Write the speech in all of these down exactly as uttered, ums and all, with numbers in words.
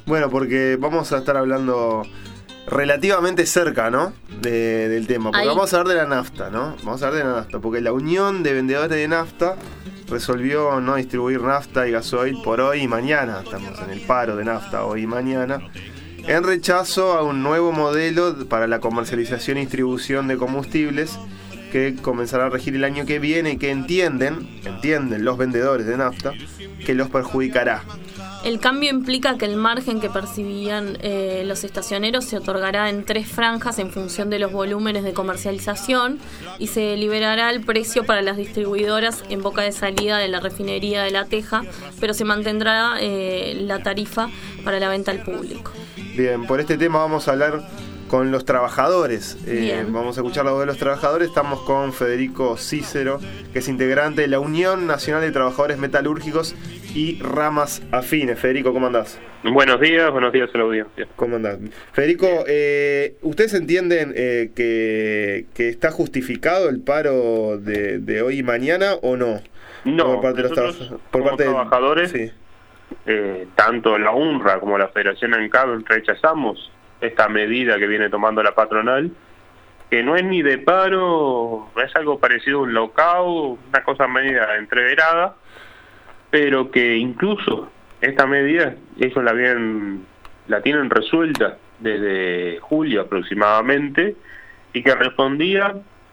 Bueno, porque vamos a estar hablando relativamente cerca, ¿no? De, del tema. Porque Ahí. vamos a hablar de la nafta, ¿no? Vamos a hablar de la nafta. Porque la Unión de Vendedores de Nafta resolvió no distribuir nafta y gasoil por hoy y mañana. Estamos en el paro de nafta hoy y mañana. En rechazo a un nuevo modelo para la comercialización y distribución de combustibles que comenzará a regir el año que viene y que entienden, entienden los vendedores de nafta, que los perjudicará. El cambio implica que el margen que percibían eh, los estacioneros se otorgará en tres franjas en función de los volúmenes de comercialización y se liberará el precio para las distribuidoras en boca de salida de la refinería de La Teja, pero se mantendrá eh, la tarifa para la venta al público. Bien, por este tema vamos a hablar con los trabajadores. Eh, vamos a escuchar la voz de los trabajadores. Estamos con Federico Cícero, que es integrante de la Unión Nacional de Trabajadores Metalúrgicos y Ramas Afines. Federico, ¿cómo andás? Buenos días, buenos días a la audiencia. ¿Cómo andás? Federico, eh, ¿ustedes entienden eh, que, que está justificado el paro de, de hoy y mañana o no? No, por parte de los nosotros traba- por como parte trabajadores, de... sí. eh, tanto la UNRWA como la Federación ANCAP rechazamos esta medida que viene tomando la patronal, que no es ni de paro, es algo parecido a un lockout, una cosa media entreverada, pero que incluso esta medida ellos la habían, la tienen resuelta desde julio aproximadamente, y que respondía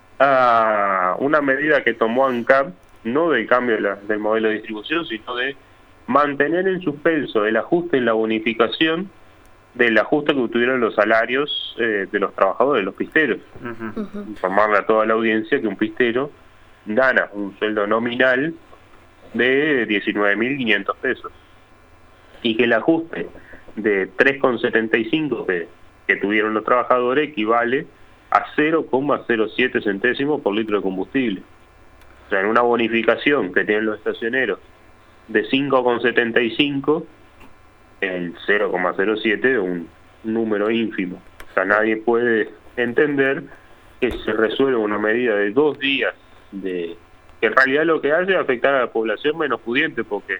a una medida que tomó ANCAP, no del cambio de la, del modelo de distribución, sino de mantener en suspenso el ajuste en la bonificación del ajuste que obtuvieron los salarios eh, de los trabajadores, los pisteros. Uh-huh. Uh-huh. Informarle a toda la audiencia que un pistero gana un sueldo nominal de diecinueve mil quinientos pesos y que el ajuste de tres coma setenta y cinco que, que tuvieron los trabajadores equivale a cero coma cero siete centésimos por litro de combustible. O sea, en una bonificación que tienen los estacioneros de cinco coma setenta y cinco, el cero coma cero siete es un número ínfimo. O sea, nadie puede entender que se resuelva una medida de dos días, de que en realidad lo que hace es afectar a la población menos pudiente, porque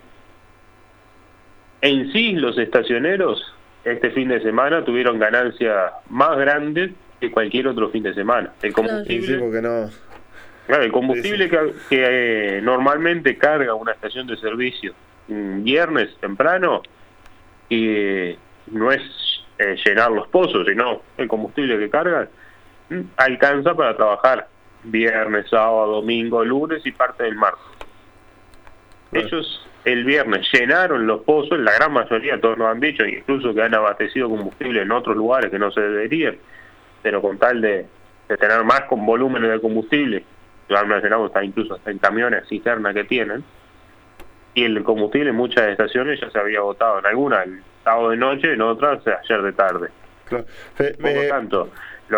en sí los estacioneros este fin de semana tuvieron ganancias más grandes que cualquier otro fin de semana. El combustible, sí, porque no... claro, el combustible que, que eh, normalmente carga una estación de servicio un viernes temprano, y no es eh, llenar los pozos, sino el combustible que cargan alcanza para trabajar viernes, sábado, domingo, lunes y parte del martes. Bueno. Ellos el viernes llenaron los pozos, la gran mayoría, todos nos han dicho, incluso que han abastecido combustible en otros lugares que no se deberían, pero con tal de, de tener más con volúmenes de combustible, lo han mencionado hasta incluso hasta en camiones cisterna que tienen, y el combustible en muchas estaciones ya se había agotado, en algunas el sábado de noche, en otras ayer de tarde. Claro. Por lo tanto, lo,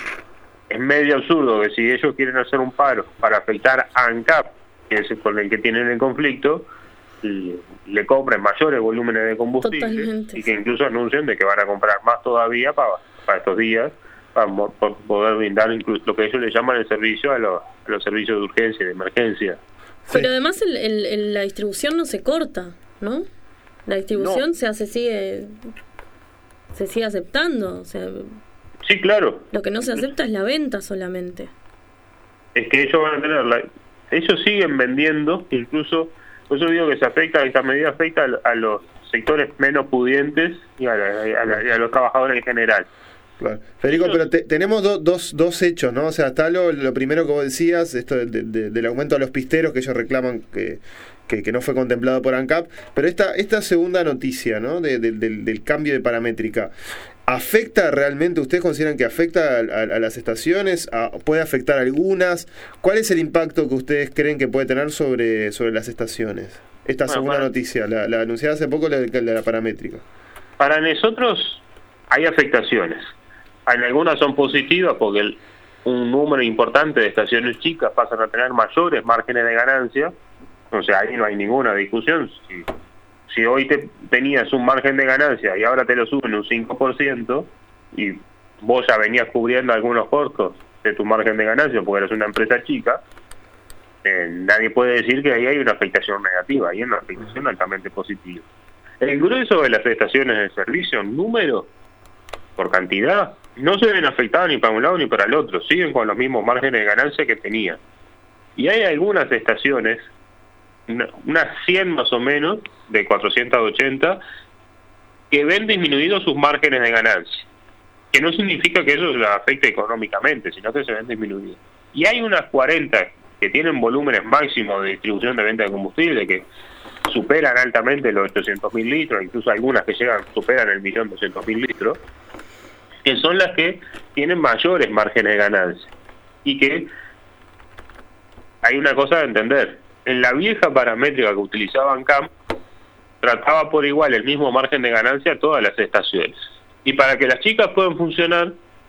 es medio absurdo que si ellos quieren hacer un paro para afectar a ANCAP, que es con el que tienen el conflicto, y le compren mayores volúmenes de combustible. Totalmente. Y que incluso anuncien de que van a comprar más todavía para, para estos días, para poder brindar incluso lo que ellos le llaman el servicio a los, a los servicios de urgencia y de emergencia. Pero sí. Además el, el, el, la distribución no se corta, ¿no? La distribución no. se hace, sigue, se sigue aceptando, o sea... Sí, claro. Lo que no se acepta es la venta solamente. Es que ellos van a tener, la, ellos siguen vendiendo, incluso, por eso digo que se afecta, esta medida afecta a, a los sectores menos pudientes y a, la, a, la, a los trabajadores en general. Claro. Federico, pero te, tenemos do, dos, dos hechos, ¿no? O sea, está lo, lo primero que vos decías, esto de, de, del aumento a los pisteros, que ellos reclaman que, que, que no fue contemplado por ANCAP, pero esta, esta segunda noticia, ¿no? De, de, del, del cambio de paramétrica, ¿afecta realmente, ustedes consideran que afecta a, a, a las estaciones? A, ¿Puede afectar a algunas? ¿Cuál es el impacto que ustedes creen que puede tener sobre, sobre las estaciones? Esta bueno, segunda para, noticia, la, la anunciada hace poco, la de la, la paramétrica. Para nosotros hay afectaciones. En algunas son positivas porque el, un número importante de estaciones chicas pasan a tener mayores márgenes de ganancia. O sea, ahí no hay ninguna discusión. Si, si hoy te tenías un margen de ganancia y ahora te lo suben un cinco por ciento y vos ya venías cubriendo algunos costos de tu margen de ganancia porque eres una empresa chica, eh, nadie puede decir que ahí hay una afectación negativa, ahí hay una afectación altamente positiva. el grueso de las estaciones de servicio en número, por cantidad, no se ven afectadas ni para un lado ni para el otro, siguen con los mismos márgenes de ganancia que tenían. Y hay algunas estaciones, una, unas cien más o menos, de cuatrocientos ochenta, que ven disminuidos sus márgenes de ganancia, que no significa que eso les afecte económicamente, sino que se ven disminuidos. Y hay unas cuarenta que tienen volúmenes máximos de distribución de venta de combustible, que superan altamente los ochocientos mil litros, incluso algunas que llegan superan el millón doscientos mil litros, que son las que tienen mayores márgenes de ganancia. Y que hay una cosa de entender, en la vieja paramétrica que utilizaba ANCAP, trataba por igual el mismo margen de ganancia a todas las estaciones. Y para que las chicas puedan funcionar,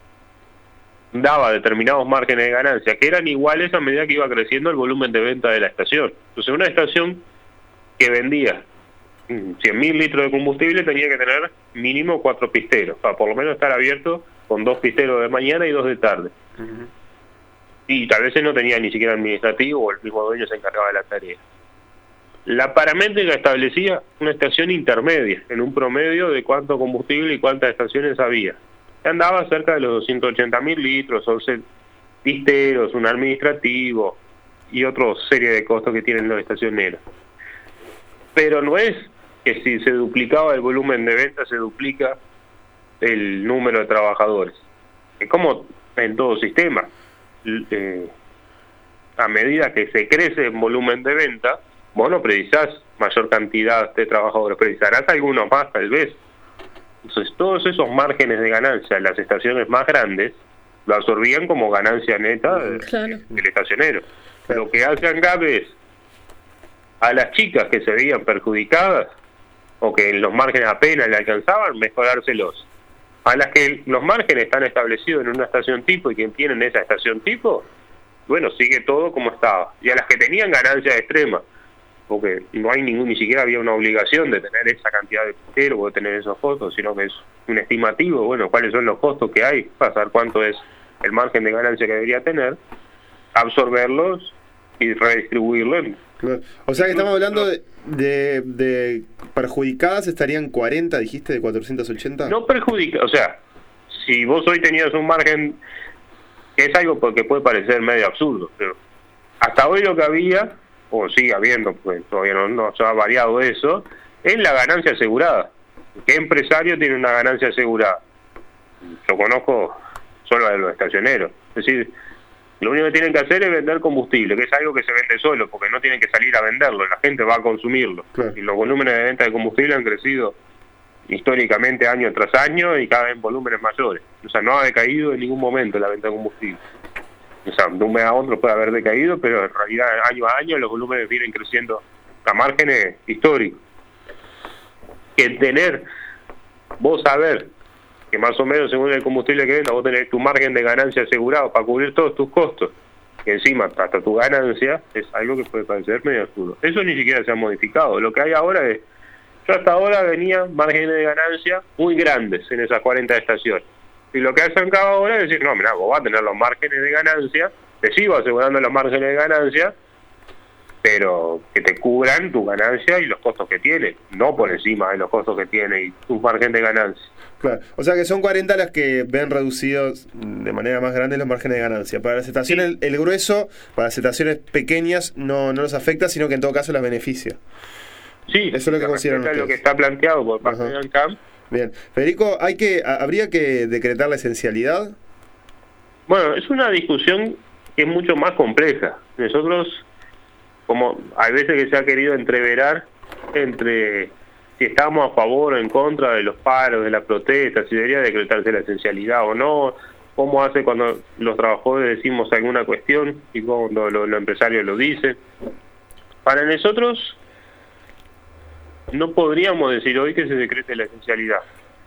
daba determinados márgenes de ganancia, que eran iguales a medida que iba creciendo el volumen de venta de la estación. Entonces una estación que vendía cien mil litros de combustible tenía que tener mínimo cuatro pisteros, para por lo menos estar abierto con dos pisteros de mañana y dos de tarde. Uh-huh. Y tal vez no tenía ni siquiera administrativo o el mismo dueño se encargaba de la tarea. La paramétrica establecía una estación intermedia, en un promedio de cuánto combustible y cuántas estaciones había. Andaba cerca de los doscientos ochenta mil litros, once pisteros, un administrativo y otra serie de costos que tienen los estacioneros. Pero no es que si se duplicaba el volumen de venta, se duplica el número de trabajadores. Es como en todo sistema. Eh, a medida que se crece el volumen de venta, vos no precisás mayor cantidad de trabajadores, precisarás algunos más tal vez. Entonces todos esos márgenes de ganancia, las estaciones más grandes, lo absorbían como ganancia neta de, claro. del estacionero. Claro. Lo que hace ANCAP es, a las chicas que se veían perjudicadas, o que los márgenes apenas le alcanzaban, mejorárselos. A las que los márgenes están establecidos en una estación tipo y quien tienen esa estación tipo, bueno, sigue todo como estaba. Y a las que tenían ganancias extremas, porque no hay ningún, ni siquiera había una obligación de tener esa cantidad de pisteros o de tener esos costos, sino que es un estimativo, bueno, cuáles son los costos que hay, para saber cuánto es el margen de ganancia que debería tener, absorberlos y redistribuirlo. Claro. O sea que estamos hablando de, de, de perjudicadas, estarían cuarenta, dijiste, de cuatrocientos ochenta. No perjudica, o sea, si vos hoy tenías un margen, que es algo porque puede parecer medio absurdo, pero hasta hoy lo que había, o sigue habiendo, pues todavía no, no se ha variado eso, es la ganancia asegurada. ¿Qué empresario tiene una ganancia asegurada? Yo conozco solo de los estacioneros. Es decir, lo único que tienen que hacer es vender combustible, que es algo que se vende solo, porque no tienen que salir a venderlo, la gente va a consumirlo. Claro. Y los volúmenes de venta de combustible han crecido históricamente año tras año y cada vez en volúmenes mayores. O sea, no ha decaído en ningún momento la venta de combustible. O sea, de un mes a otro puede haber decaído, pero en realidad año a año los volúmenes vienen creciendo a márgenes históricos. Que tener, vos saber que más o menos según el combustible que venda, vos tenés tu margen de ganancia asegurado para cubrir todos tus costos, que encima hasta tu ganancia, es algo que puede parecer medio absurdo. Eso ni siquiera se ha modificado. Lo que hay ahora es, yo hasta ahora venía márgenes de ganancia muy grandes en esas cuarenta estaciones. Y lo que hace ANCAP ahora es decir, no, mira, vos vas a tener los márgenes de ganancia, te sigo asegurando los márgenes de ganancia, pero que te cubran tu ganancia y los costos que tiene, no por encima de los costos que tiene y tu margen de ganancia. Claro, o sea que son cuarenta las que ven reducidos de manera más grande los márgenes de ganancia. Para las estaciones, sí. el, el grueso, para las estaciones pequeñas no, no los afecta, sino que en todo caso las beneficia. Sí, eso es lo que consideran ustedes. Lo que está planteado por parte Ajá. de ANCAP. Bien, Federico, ¿hay que, ¿habría que decretar la esencialidad? Bueno, es una discusión que es mucho más compleja. Nosotros, como hay veces que se ha querido entreverar entre si estamos a favor o en contra de los paros, de la protesta, si debería decretarse la esencialidad o no, cómo hace cuando los trabajadores decimos alguna cuestión y cuando los, los empresarios lo dicen. Para nosotros no podríamos decir hoy que se decrete la esencialidad.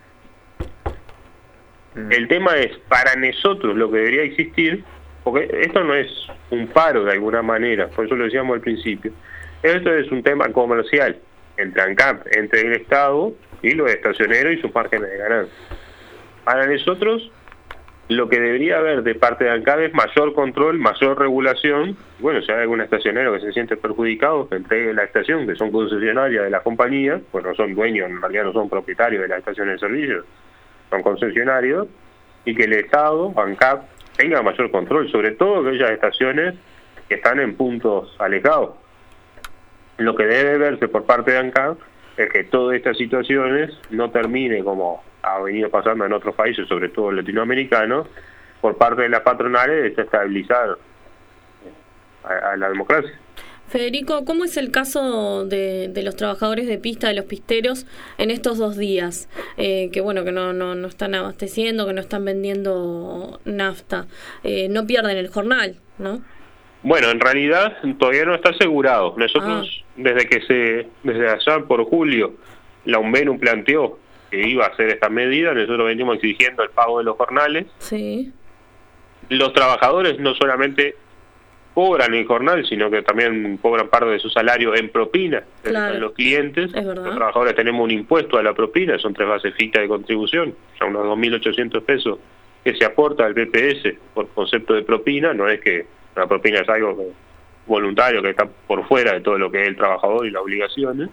Mm. El tema es, para nosotros lo que debería existir, porque esto no es un paro de alguna manera, por eso lo decíamos al principio, esto es un tema comercial entre ANCAP, entre el Estado y los estacioneros y sus márgenes de ganancia. Para nosotros lo que debería haber de parte de ANCAP es mayor control, mayor regulación. Bueno, si hay algún estacionero que se siente perjudicado, que entregue la estación, que son concesionarias de la compañía, pues no son dueños, en realidad no son propietarios de la estación de servicio, son concesionarios, y que el Estado, ANCAP, tenga mayor control, sobre todo aquellas estaciones que están en puntos alejados. Lo que debe verse por parte de ANCAP es que todas estas situaciones no termine como ha venido pasando en otros países, sobre todo latinoamericanos, por parte de las patronales, de desestabilizar a, a la democracia. Federico, ¿cómo es el caso de, de los trabajadores de pista, de los pisteros, en estos dos días? Eh, que bueno, que no, no, no están abasteciendo, que no están vendiendo nafta. Eh, no pierden el jornal, ¿no? Bueno, en realidad todavía no está asegurado. Nosotros, ah. desde que se, desde allá por julio, la UNVENU planteó que iba a hacer esta medida, nosotros venimos exigiendo el pago de los jornales. Sí. Los trabajadores no solamente cobran el jornal, sino que también cobran parte de su salario en propina, claro. Los clientes. Es verdad. Los trabajadores tenemos un impuesto a la propina, son tres bases fijas de contribución, ya unos dos mil ochocientos pesos que se aporta al B P S por concepto de propina. No es que la propina es algo que, voluntario, que está por fuera de todo lo que es el trabajador y las obligaciones,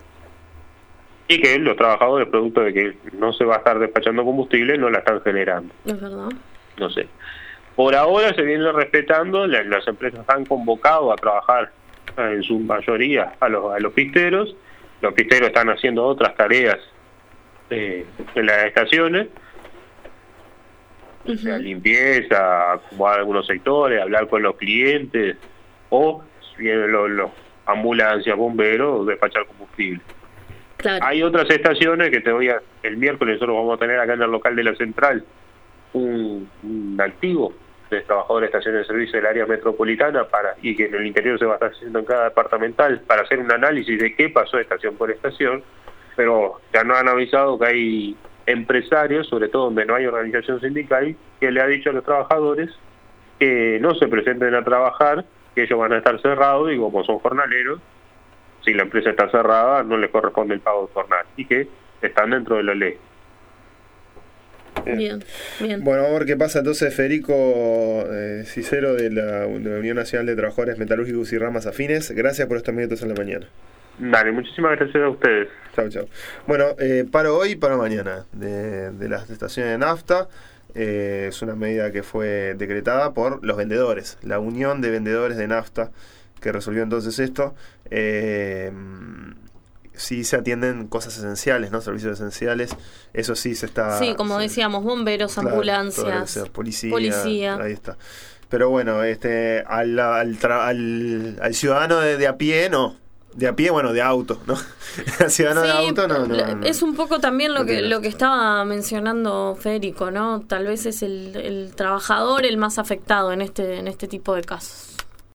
y que los trabajadores, producto de que no se va a estar despachando combustible, no la están generando. Es verdad. No sé. Por ahora se viene respetando, las, las empresas han convocado a trabajar en su mayoría a los, a los pisteros. Los pisteros están haciendo otras tareas eh, en las estaciones, uh-huh. O sea, limpieza, acomodar algunos sectores, hablar con los clientes, o si vienen los, los ambulancias, bomberos, despachar combustible. Claro. Hay otras estaciones que te voy a, el miércoles nosotros vamos a tener acá en el local de la central un, un activo de trabajadores de estaciones de servicio del área metropolitana, para y que en el interior se va a estar haciendo en cada departamental, para hacer un análisis de qué pasó estación por estación. Pero ya nos han avisado que hay empresarios, sobre todo donde no hay organización sindical, que le ha dicho a los trabajadores que no se presenten a trabajar, que ellos van a estar cerrados, y como son jornaleros, si la empresa está cerrada, no les corresponde el pago de jornal, y que están dentro de la ley. Bien, bien. Bueno, vamos a ver qué pasa entonces. Federico eh, Cicero de la, de la Unión Nacional de Trabajadores Metalúrgicos y Ramas Afines, gracias por estos minutos en la mañana. Dale, muchísimas gracias a ustedes. Chau, chau. Bueno, eh, paro hoy y paro mañana de, de las estaciones de nafta. Eh, es una medida que fue decretada por los vendedores, la Unión de Vendedores de Nafta, que resolvió entonces esto. Eh, sí se atienden cosas esenciales, ¿no? Servicios esenciales. Eso sí se está... Sí, como se, decíamos, bomberos, claro, ambulancias, sea, policía, policía. Ahí está. Pero bueno, este al, al, al, al ciudadano de, de a pie, no. De a pie, bueno, de auto, ¿no? El ciudadano sí, de auto, no, no, no. Es un poco también lo no que lo que estaba mencionando Federico, ¿no? Tal vez es el, el trabajador el más afectado en este en este tipo de casos.